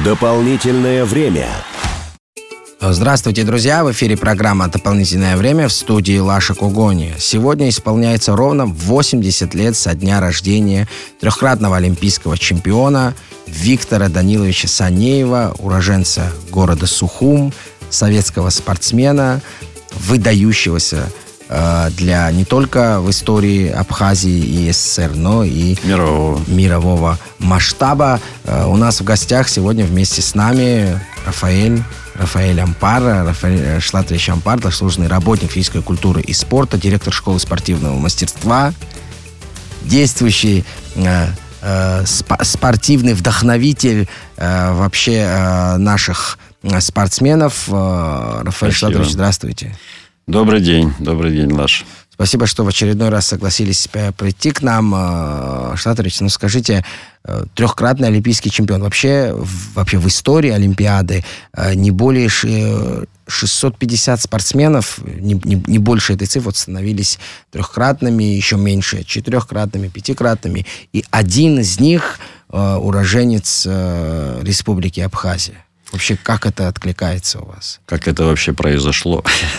Дополнительное время. Здравствуйте, друзья! В эфире программа «Дополнительное время», в студии Лаша Кугони. Сегодня исполняется ровно 80 лет со дня рождения трехкратного олимпийского чемпиона Виктора Даниловича Санеева, уроженца города Сухум, советского спортсмена, выдающегося для не только в истории Абхазии и СССР, но и мирового масштаба. У нас в гостях сегодня вместе с нами Рафаэль Ампар, Рафаэль Шлатович Ампар, заслуженный работник физической культуры и спорта, директор школы спортивного мастерства, действующий спортивный вдохновитель вообще наших спортсменов. Рафаэль Шлатович, здравствуйте. Добрый день, Лаш. Спасибо, что в очередной раз согласились прийти к нам. Шлатович, скажите, трехкратный олимпийский чемпион. Вообще в истории Олимпиады не более 650 спортсменов, не больше этой цифры, становились трехкратными, еще меньше четырехкратными, пятикратными. И один из них уроженец Республики Абхазия. Вообще, как это откликается у вас? Как это вообще произошло?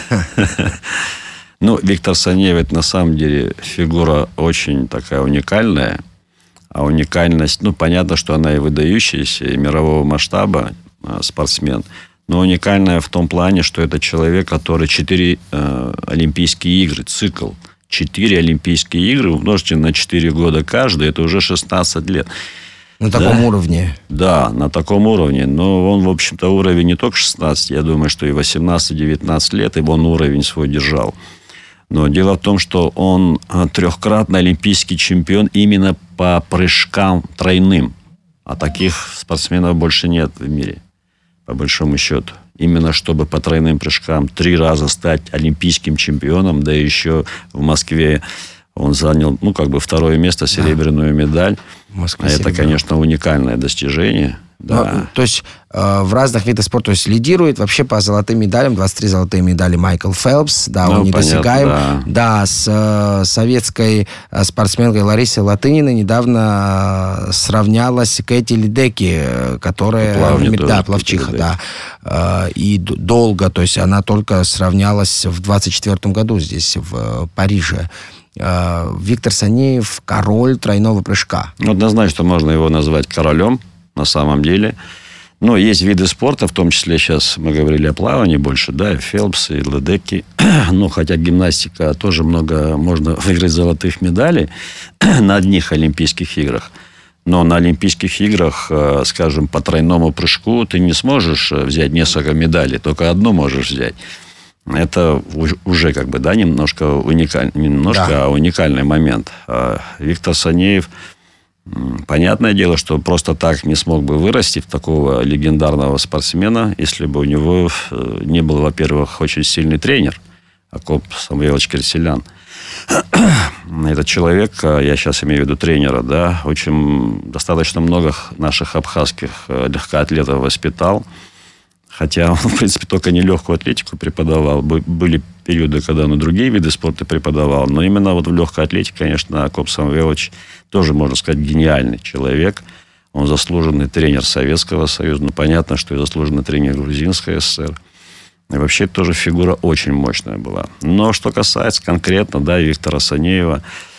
Виктор Санеев, это на самом деле фигура очень такая уникальная. А уникальность, понятно, что она и выдающаяся, и мирового масштаба спортсмен. Но уникальная в том плане, что это человек, который 4 Олимпийские игры, цикл. 4 Олимпийские игры умножьте на 4 года каждый, это уже 16 лет. На таком уровне. Да, на таком уровне. Но он, в общем-то, уровень не только 16, я думаю, что и 18-19 лет, и он уровень свой держал. Но дело в том, что он трехкратный олимпийский чемпион именно по прыжкам тройным. А таких спортсменов больше нет в мире, по большому счету. Именно чтобы по тройным прыжкам 3 раза стать олимпийским чемпионом, да еще в Москве он занял, второе место, серебряную медаль. Это, конечно, уникальное достижение. Да. То есть в разных видах спорта лидирует вообще по золотым медалям. 23 золотые медали Майкл Фелпс. Да, он недосягаем. Понятно, да, с советской спортсменкой Ларисой Латыниной недавно сравнялась Кэти Ледеки, которая... Пловчиха, да. И долго, то есть она только сравнялась в 24 году здесь, в Париже. Виктор Санеев – король тройного прыжка. Однозначно можно его назвать королем, на самом деле. Но есть виды спорта, в том числе сейчас мы говорили о плавании больше, да, и Фелпс, и Ледеки. Хотя гимнастика тоже много можно выиграть золотых медалей на одних Олимпийских играх. Но на Олимпийских играх, скажем, по тройному прыжку ты не сможешь взять несколько медалей, только одну можешь взять. Это уже немножко уникальный момент. Виктор Санеев, понятное дело, что просто так не смог бы вырасти в такого легендарного спортсмена, если бы у него не был, во-первых, очень сильный тренер, Акоп Самвелович Керселян. Этот человек, я сейчас имею в виду тренера, да, достаточно много наших абхазских легкоатлетов воспитал. Хотя он, в принципе, только не легкую атлетику преподавал. Были периоды, когда он и другие виды спорта преподавал. Но именно в легкой атлетике, конечно, Акоп Самвелович тоже, можно сказать, гениальный человек. Он заслуженный тренер Советского Союза. Понятно, что и заслуженный тренер Грузинской ССР. И вообще тоже фигура очень мощная была. Но что касается конкретно, Виктора Санеева,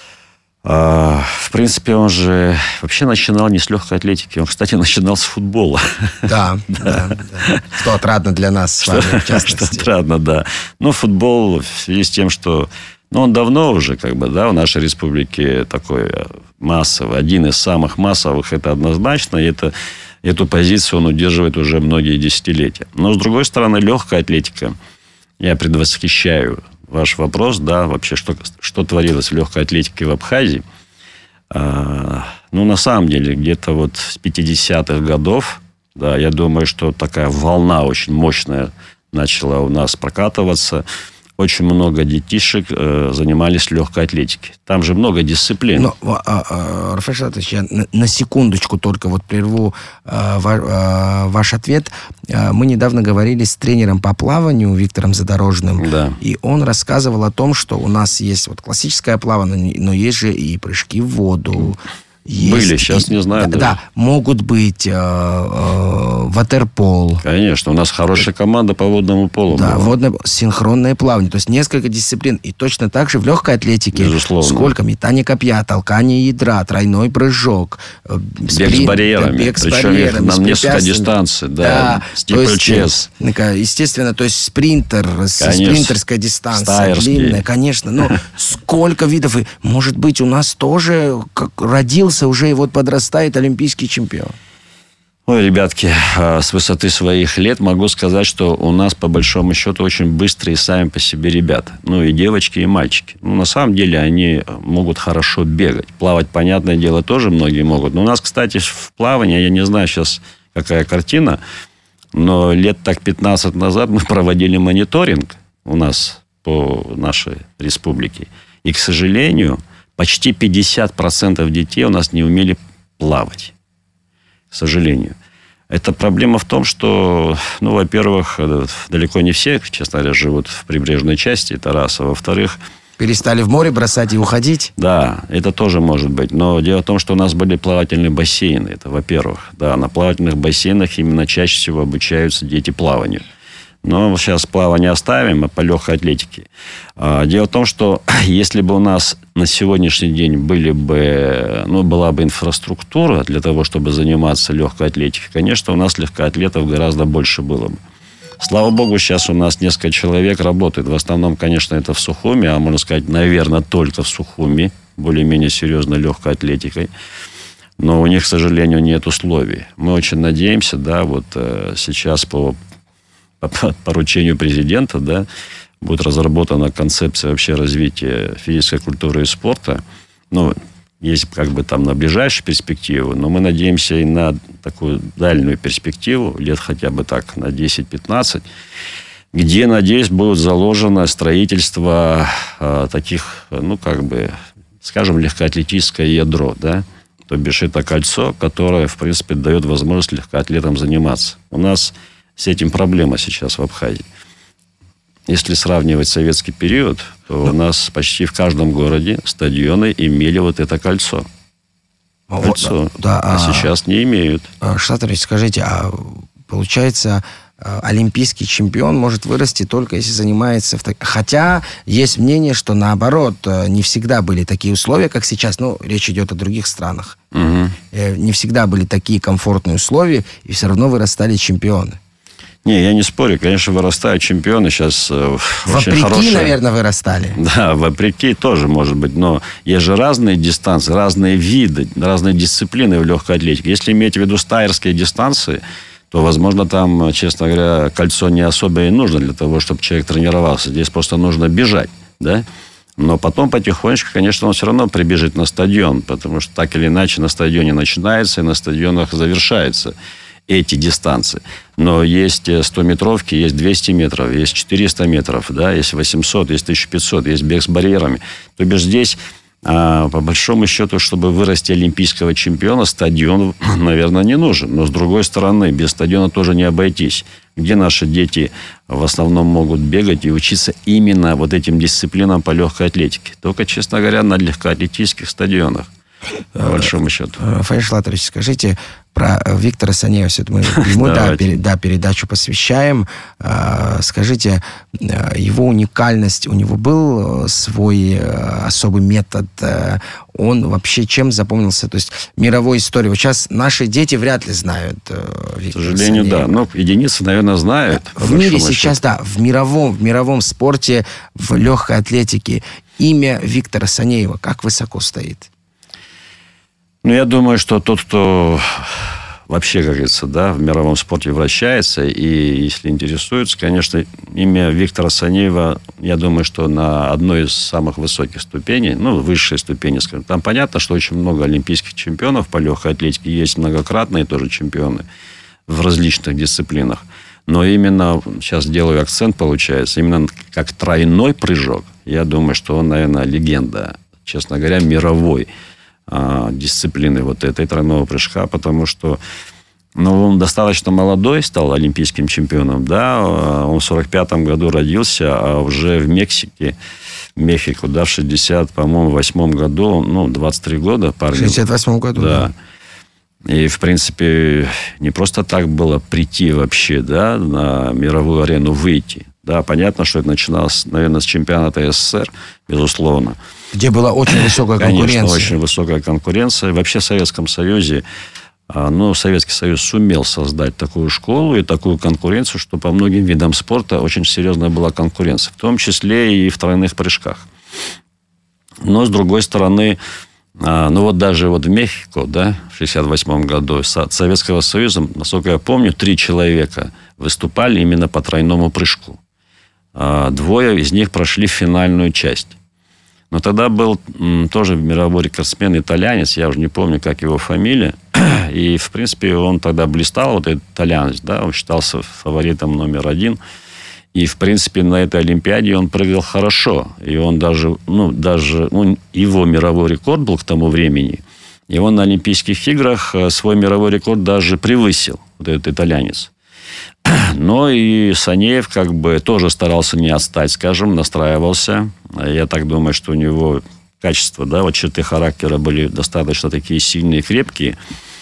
в принципе, он же вообще начинал не с легкой атлетики. Он, кстати, начинал с футбола. Да. Что отрадно для нас с вами, в частности. Что отрадно, да. Но футбол в связи с тем, что... он давно уже, в нашей республике такой массовый. Один из самых массовых, это однозначно. И эту позицию он удерживает уже многие десятилетия. Но, с другой стороны, легкая атлетика. Я предвосхищаю ваш вопрос, вообще, что творилось в легкой атлетике в Абхазии. На самом деле, где-то с 50-х годов, я думаю, что такая волна очень мощная начала у нас прокатываться. Очень много детишек занимались легкой атлетикой. Там же много дисциплин. Рафаэль Шлатович, я на секундочку только прерву ваш ответ. Мы недавно говорили с тренером по плаванию Виктором Задорожным. Да. И он рассказывал о том, что у нас есть классическое плавание, но есть же и прыжки в воду. Были, сейчас не знаю. Да, могут быть ватерпол. Конечно, у нас хорошая команда по водному полу. Да, синхронное плавание. То есть несколько дисциплин. И точно так же в легкой атлетике. Безусловно. Сколько? Метание копья, толкание ядра, тройной прыжок. Бег с барьерами. Бег с Причем барьерами, на несколько дистанций. Да, стиплчес. Естественно, то есть спринтерская дистанция. Длинная, конечно. Но сколько видов. И, может быть, у нас тоже родился уже и вот подрастает олимпийский чемпион. Ой, ребятки, с высоты своих лет могу сказать, что у нас, по большому счету, очень быстрые сами по себе ребята. Ну, и девочки, и мальчики. Ну, на самом деле, они могут хорошо бегать. Плавать, понятное дело, тоже многие могут. Но у нас, кстати, в плавании, я не знаю сейчас, какая картина, но лет так 15 назад мы проводили мониторинг у нас по нашей республике. И, к сожалению, почти 50% детей у нас не умели плавать. К сожалению. Эта проблема в том, что, ну, во-первых, далеко не все, честно говоря, живут в прибрежной части, это раз. А во-вторых... Перестали в море бросать и уходить? Да, это тоже может быть. Но дело в том, что у нас были плавательные бассейны. Это, во-первых. Да, на плавательных бассейнах именно чаще всего обучаются дети плаванию. Но сейчас плавание оставим, а по легкой атлетике. Дело в том, что если бы у нас на сегодняшний день была бы инфраструктура для того, чтобы заниматься легкой атлетикой, конечно, у нас легкоатлетов гораздо больше было бы. Слава богу, сейчас у нас несколько человек работает. В основном, конечно, это в Сухуми, а можно сказать, наверное, только в Сухуми, более-менее серьезной легкой атлетикой. Но у них, к сожалению, нет условий. Мы очень надеемся, да, вот сейчас по поручению президента, да, будет разработана концепция вообще развития физической культуры и спорта. Ну, есть как бы там на ближайшую перспективу, но мы надеемся и на такую дальнюю перспективу, лет хотя бы так на 10-15, где, надеюсь, будет заложено строительство таких, ну, как бы, скажем, легкоатлетическое ядро, да, то бишь это кольцо, которое, в принципе, дает возможность легкоатлетам заниматься. У нас с этим проблема сейчас в Абхазии. Если сравнивать советский период, то у нас почти в каждом городе стадионы имели вот это кольцо. Кольцо. Да, а сейчас не имеют. Шатарович, скажите, получается, олимпийский чемпион может вырасти только если занимается... Хотя есть мнение, что наоборот, не всегда были такие условия, как сейчас. Ну, речь идет о других странах. Угу. Не всегда были такие комфортные условия, и все равно вырастали чемпионы. Не, я не спорю. Конечно, вырастают чемпионы сейчас очень хорошие. Вопреки, наверное, вырастали. Да, вопреки тоже, может быть. Но есть же разные дистанции, разные виды, разные дисциплины в легкой атлетике. Если иметь в виду стайерские дистанции, то, возможно, там, честно говоря, кольцо не особо и нужно для того, чтобы человек тренировался. Здесь просто нужно бежать, да? Но потом потихонечку, конечно, он все равно прибежит на стадион, потому что так или иначе на стадионе начинается и на стадионах завершается эти дистанции. Но есть 100-метровки, есть 200 метров, есть 400 метров, да, есть 800, есть 1500, есть бег с барьерами. То бишь здесь, по большому счету, чтобы вырасти олимпийского чемпиона, стадион, наверное, не нужен. Но, с другой стороны, без стадиона тоже не обойтись. Где наши дети в основном могут бегать и учиться именно вот этим дисциплинам по легкой атлетике? Только, честно говоря, на легкоатлетических стадионах. По большому счету. Фаиль Шлатович, скажите про Виктора Санеева. Мы ему передачу посвящаем. Скажите, его уникальность, у него был свой особый метод? Он вообще чем запомнился? То есть мировой истории. Вот сейчас наши дети вряд ли знают Виктора Санеева. К сожалению, да. Но единицы, наверное, знают. В мире сейчас, да, в мировом спорте, в легкой атлетике имя Виктора Санеева как высоко стоит? Ну, я думаю, что тот, кто вообще, как говорится, да, в мировом спорте вращается, и если интересуется, конечно, имя Виктора Санеева, я думаю, что на одной из самых высоких ступеней, ну, высшей ступени, скажем. Там понятно, что очень много олимпийских чемпионов по легкой атлетике, есть многократные тоже чемпионы в различных дисциплинах. Но именно, сейчас делаю акцент, получается, именно как тройной прыжок, я думаю, что он, наверное, легенда, честно говоря, мировой дисциплины вот этой тройного прыжка, потому что Но он достаточно молодой, стал олимпийским чемпионом, да, он в 45-м году родился, а уже в Мехико, да, в 68-м году, 23 года парню. В 68-м году, да. И, в принципе, не просто так было прийти вообще, да, на мировую арену выйти. Да, понятно, что это начиналось, наверное, с чемпионата СССР, безусловно. Где была очень высокая конкуренция. Конечно, очень высокая конкуренция. Вообще в Советском Союзе, Советский Союз сумел создать такую школу и такую конкуренцию, что по многим видам спорта очень серьезная была конкуренция. В том числе и в тройных прыжках. Но, с другой стороны, даже в Мехико, да, в 1968 году от Советского Союза, насколько я помню, 3 человека выступали именно по тройному прыжку. 2 из них прошли финальную часть. Но тогда был тоже мировой рекордсмен итальянец, я уже не помню, как его фамилия. И, в принципе, он тогда блистал, вот этот итальянец, да, он считался фаворитом номер 1. И, в принципе, на этой Олимпиаде он прыгал хорошо. И он даже его мировой рекорд был к тому времени. И он на Олимпийских играх свой мировой рекорд даже превысил, вот этот итальянец. Но и Санеев тоже старался не отстать, скажем, настраивался. Я так думаю, что у него качества, да, черты характера были достаточно такие сильные, крепкие.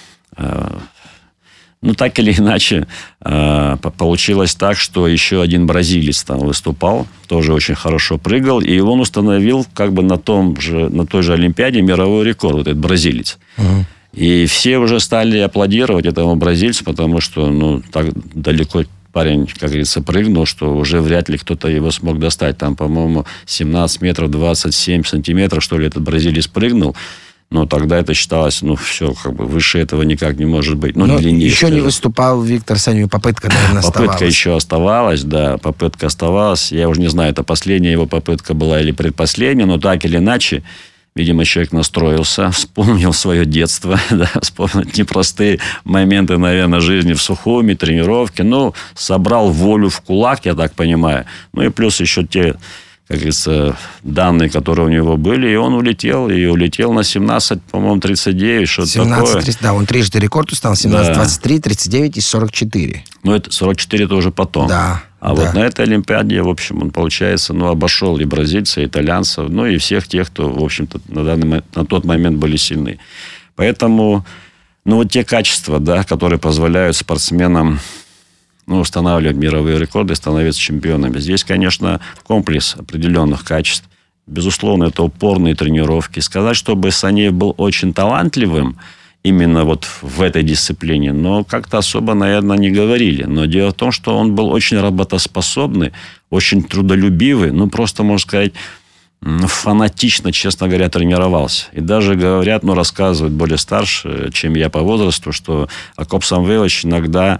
Так или иначе, получилось так, что еще один бразилец там выступал, тоже очень хорошо прыгал, и он установил на той же Олимпиаде мировой рекорд, вот этот бразилец. Uh-huh. И все уже стали аплодировать этому бразильцу, потому что, так далеко парень, как говорится, прыгнул, что уже вряд ли кто-то его смог достать. Там, по-моему, 17 метров 27 сантиметров, что ли, этот бразилец прыгнул. Но тогда это считалось, все, выше этого никак не может быть. Длиннее, еще не выступал Виктор Санеев, попытка, наверное, оставалась. Попытка еще оставалась, да, попытка оставалась. Я уже не знаю, это последняя его попытка была или предпоследняя, но так или иначе, видимо, человек настроился, вспомнил свое детство, да, вспомнил непростые моменты, наверное, жизни в Сухуми, тренировки. Собрал волю в кулак, я так понимаю. И плюс еще те, как говорится, данные, которые у него были, и он улетел на 17, по-моему, 39, что-то такое. 17-30, да, он трижды рекорд установил, 17-23, 39 и 44. Это 44 тоже потом. Да. Вот на этой Олимпиаде, в общем, он, получается, обошел и бразильцев, и итальянцев, и всех тех, кто, в общем-то, на тот момент были сильны. Поэтому, те качества, да, которые позволяют спортсменам устанавливать мировые рекорды, становиться чемпионами. Здесь, конечно, комплекс определенных качеств. Безусловно, это упорные тренировки. Сказать, чтобы Санеев был очень талантливым, именно в этой дисциплине, но как-то особо, наверное, не говорили. Но дело в том, что он был очень работоспособный, очень трудолюбивый, просто, можно сказать, фанатично, честно говоря, тренировался. И даже говорят, рассказывают более старше, чем я по возрасту, что Акоп Самвелович иногда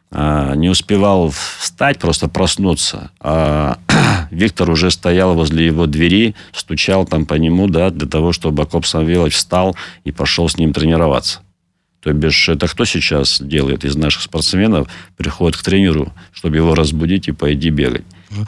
не успевал встать, просто проснуться, а Виктор уже стоял возле его двери, стучал там по нему, да, для того, чтобы Акоп Самвелович встал и пошел с ним тренироваться. То бишь, это кто сейчас делает из наших спортсменов? Приходит к тренеру, чтобы его разбудить и пойти бегать.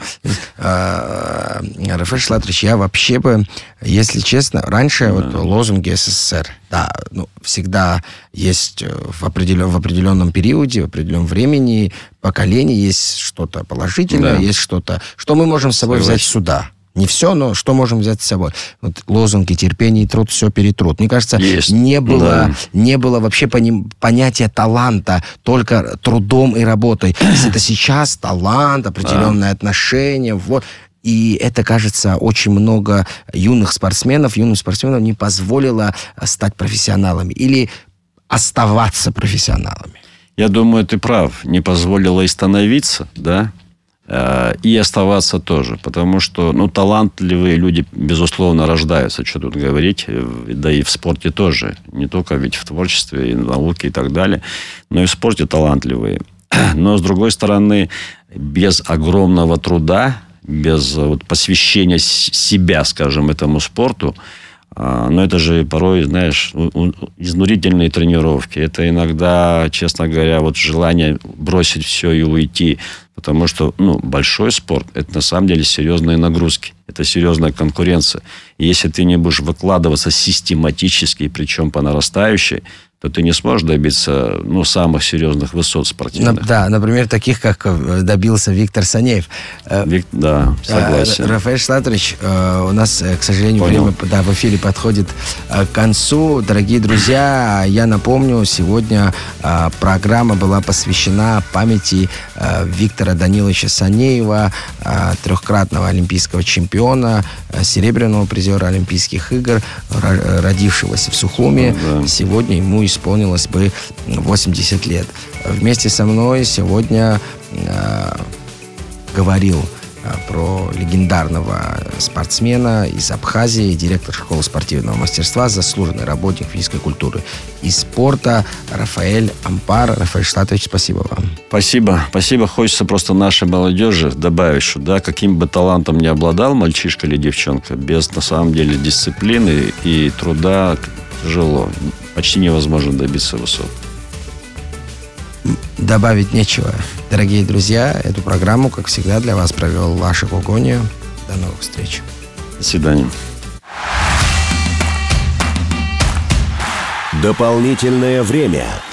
Рафаэль Шлатович, я вообще бы, если честно, раньше лозунги СССР, да, всегда есть в определенном периоде, в определенном времени, поколении есть что-то положительное, есть что-то, что мы можем с собой взять сюда. Не все, но что можем взять с собой? Лозунги терпение и труд все перетрут. Мне кажется, не было вообще понятия таланта только трудом и работой. Это сейчас талант, определенное отношение. И это, кажется, очень много юным спортсменам не позволило стать профессионалами или оставаться профессионалами. Я думаю, ты прав. Не позволило и становиться, да? И оставаться тоже. Потому что, талантливые люди, безусловно, рождаются. Что тут говорить. Да и в спорте тоже. Не только ведь в творчестве, и в науке и так далее. Но и в спорте талантливые. Но, с другой стороны, без огромного труда, без посвящения себя, скажем, этому спорту, но это же порой, знаешь, изнурительные тренировки. Это иногда, честно говоря, желание бросить все и уйти. Потому что, большой спорт – это на самом деле серьезные нагрузки. Это серьезная конкуренция. И если ты не будешь выкладываться систематически, причем по нарастающей, то ты не сможешь добиться, самых серьезных высот спортивных. Да, например, таких, как добился Виктор Санеев. Да, согласен. Рафаэль Шлатович, у нас, к сожалению, Понял. время в эфире подходит к концу. Дорогие друзья, я напомню, сегодня программа была посвящена памяти Виктора Даниловича Санеева, трехкратного олимпийского чемпиона, серебряного призера Олимпийских игр, родившегося в Сухуми. Да. Сегодня ему исполнилось бы 80 лет. Вместе со мной сегодня говорил про легендарного спортсмена из Абхазии, директор школы спортивного мастерства, заслуженный работник физической культуры и спорта Рафаэль Ампар. Рафаэль Шлатович, спасибо вам. Спасибо. Спасибо. Хочется просто нашей молодежи добавить, что каким бы талантом ни обладал мальчишка или девчонка, без, на самом деле, дисциплины и труда тяжело. Почти невозможно добиться высот. Добавить нечего. Дорогие друзья, эту программу, как всегда, для вас провел Лашек Огония. До новых встреч. До свидания. Дополнительное время.